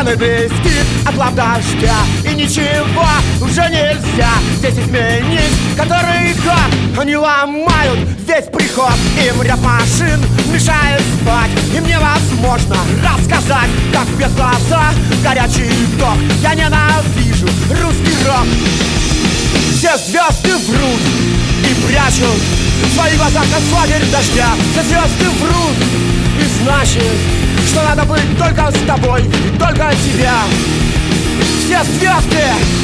Стены блестит от лап дождя, и ничего уже нельзя здесь изменить. Который год они ломают весь приход. Им ряд машин мешает спать. Им невозможно рассказать, как без глаза горячий ток. Я ненавижу русский рок. Все звезды врут и прячут в своих глазах концлагерь дождя. Все звезды врут, и значит, что надо быть только с тобой и только тебя. Все звезды.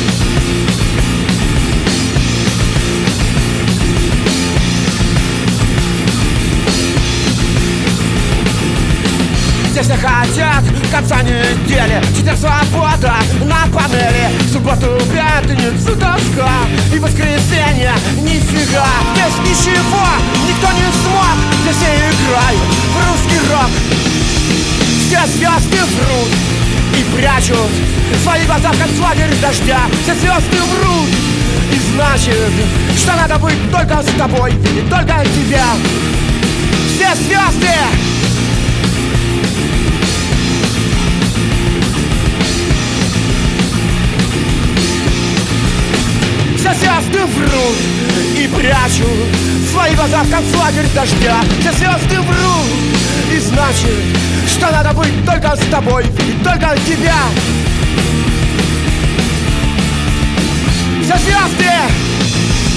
Здесь все хотят конца недели, четверг свобода на панели, в субботу пятницу тоска и воскресенье нифига. Здесь ничего никто не смог, здесь все играют в русский рок. Все звезды врут и прячут свои глаза в концлагерь дождя. Все звезды врут, и значит, что надо быть только с тобой и только тебя. Все звезды. Все звезды врут и прячут свои глаза в концлагерь дождя. Все звезды врут, и значит, что надо быть только с тобой и только тебя. Все звезды.